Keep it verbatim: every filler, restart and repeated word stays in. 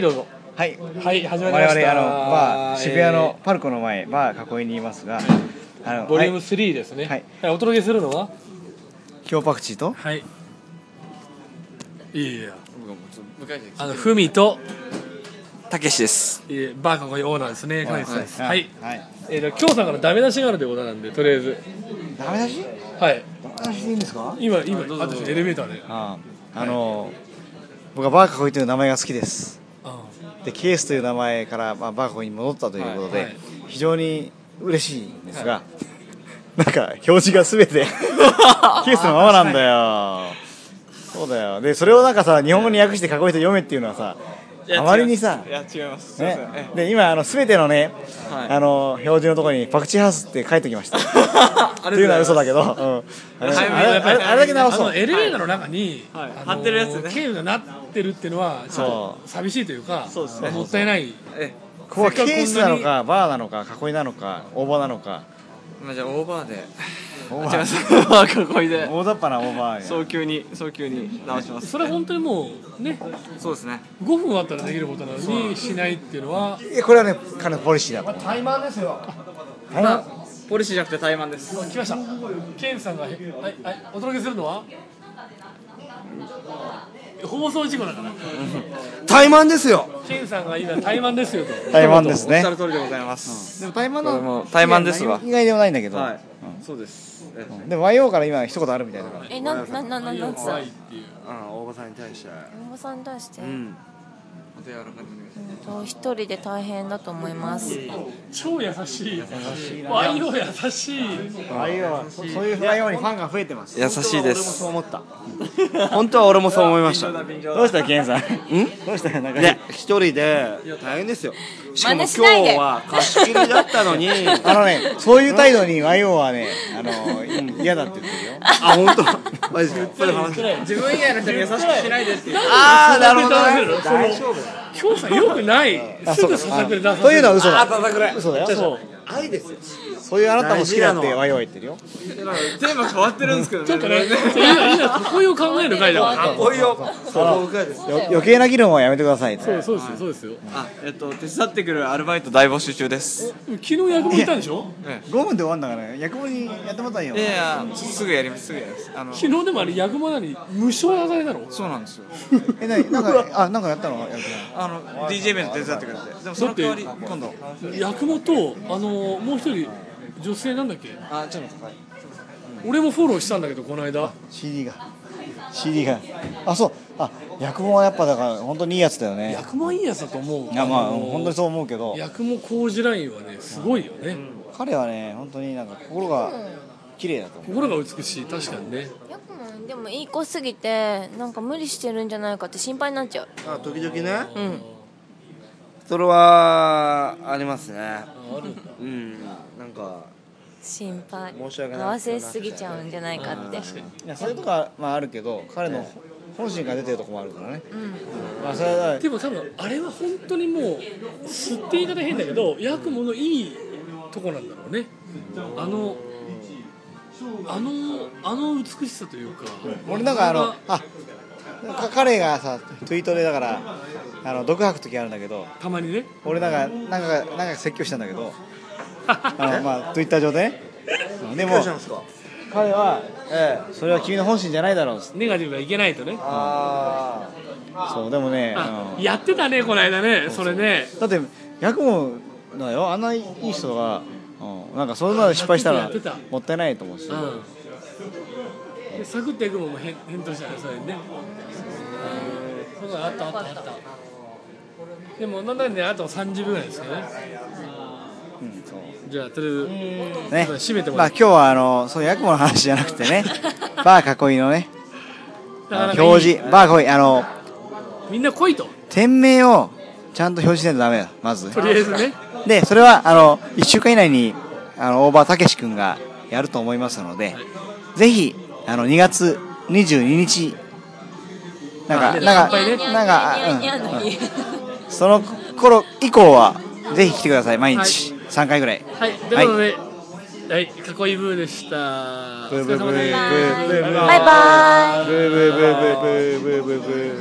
どうぞ。 はい、 はい、始まりました。 我々あのバー渋谷のパルコの前、バー囲いにいますが、 あのボリュームスリーですね。はい、お届けするのは京パクチーと、 はい、いやいや、あのふみとたけしです。 いえバー囲いオーナーですね。はい、はい、はい、 はい。 えーと京さんからダメ出しがあるということなんで、とりあえず。 ダメ出し？ はい。 ダメ出しでいいんですか？ 今今あとエレベーターで。 ああ、あの僕はバー囲いという名前が好きです。でケースという名前から、まあ、バーコに戻ったということで、はいはい、非常に嬉しいんですが、はい、なんか表示が全てケースのままなんだよ。そうだよ。でそれをなんかさ、日本語に訳して囲いと読めっていうのはさ、あまりにさ、 いや違います、 ね、で今あの全てのね、はい、あの表示のところにパクチーハウスって書いておきましたっていうのは嘘だけど、うん、あれ、あれ、あれだけ直そう。 エレベーターの中に、 はい、貼ってるやつね、 ケースがなってるっていうのはちょっと寂しいというか、そうですね、もったいない。 えここはケースなのかバーなのか囲いなのかオーバーなのか。 まあ、じゃあオーバーでオーバー囲いで大雑把なオーバー早急に早急に直します。 それは本当にもうね、 そうですね、 ごふんあったらできることなのにしないっていうのは、 いやこれはね彼のポリシーだと。 怠慢ですよ。 怠慢、ポリシーじゃなくて怠慢です。 来ました。ケンさんが、はい、はい、お届けするのは放送事故だから怠慢ですよ。 ケンさんが今怠慢ですよと。 怠慢ですね。 おっしゃる通りでございます。 うん、でも怠慢のも怠慢ですわ。 意外でもないんだけど、 はい、うん、そうです。 うん、でも ワイオー から今一言あるみたいだから。 え、な、な、な、な、なんつうの？ 大場さんに対して。 大場さんに対して。 うん。お手柔らかにお願いします。 一人で大変だと思います。 超優しい。優しいな。ワイオー優しい。 ワイオーはそういうワイオーにファンが増えてます。 優しいです。 そう思った。本当は俺もそう思いました。 どうしたケンさん？ん？どうしたなんか。 ね、一人で大変ですよ。しかも今日は貸し切りだったのに、 あのね、そういう態度に ワイオー はね、あの嫌だって言ってるよ。 あ、本当。マジで。 自分以外の人に優しくしないでっていう。 ああ、なるほどね。 大丈夫。京さんよくない。すぐささくれ出させる。 というのは嘘だ。 あ、ささくれ。 嘘だよ。そう。 愛ですよ。 そういうあなたも好きだって ワイオー は言ってるよ。 テーマ変わってるんですけどね。ちょっとね、 囲いを考える回だから。 囲いを。 余計な議論はやめてください。 そうそうですよ、そうですよ。 あ、えっと手伝ってくるアルバイト大募集中です。 昨日役もいたんでしょ？ ごふんで終わんだから役もにやってもらったんよ。 いやいや、すぐやります、すぐやります。 あの昨日でもあれ役もなに無償で与えたの？ そうなんですよ。 え、なになんかあなんかやったの？ あの ディージェー イベント手伝ってくれて。でもその代わり今度役もとあのもう一人女性なんだっけ？ あ、ちょっとはい。 俺もフォローしたんだけどこの間。 シーディー が シーディー があそうあ役もはやっぱだから本当にいいやつだよね。 役もいいやつだと思う。 いやまあ本当にそう思うけど。 役も工事ラインはねすごいよね。 彼はね本当になんか心が綺麗だと思う。 心が美しい確かにね。 役もでもいい子すぎてなんか無理してるんじゃないかって心配になっちゃう。 あ、時々ね。 うん。 それはありますね。 ある。 うん、なんか心配。 申し訳ない。 合わせすぎちゃうんじゃないかって。いやそういうとこはまああるけど彼の本心が出てるとこもあるからね。うん。まあそれはでも多分あれは本当にもう吸って言い方変だけど八雲のいいとこなんだろうね。あのあのあの美しさというか。 俺なんかあのあ彼がさツイートでだからあの毒吐く時あるんだけど。 たまにね。 俺なんかなんかなんか説教したんだけど。あのまあツイッター上でね。でも彼は、ええ、それは君の本心じゃないだろう。 ネガティブがいけないとね。 ああ。そうでもね、 うん、やってたねこの間ね。それね。 だってヤクモだよあんないい人が、うん、なんかそんなの失敗したらもったいないと思うし。うん、 でサクッとヤクモも返答したねそれね。うん、そうだあったあったあった。でもなんだねあとさんじゅうびょうぐらいですけどね。うん、そうじゃあとりあえずね、締めてもらまあ今日はあのそういうヤクモの話じゃなくてねバー囲いのね表示バー囲いあのみんな来いと店名をちゃんと表示しないとダメだまずとりあえずねでそれはあのいっしゅうかん以内にあの大場たけし君がやると思いますので、はい、ぜひあのにがつにじゅうににちなんかなんかなんかその頃以降はぜひ来てください毎日、はい、さんかいぐらいはいということで、はい、囲いブーでした。 ブーブーブーブーブーバイバイ。 ブーブーブーブーブーブーブー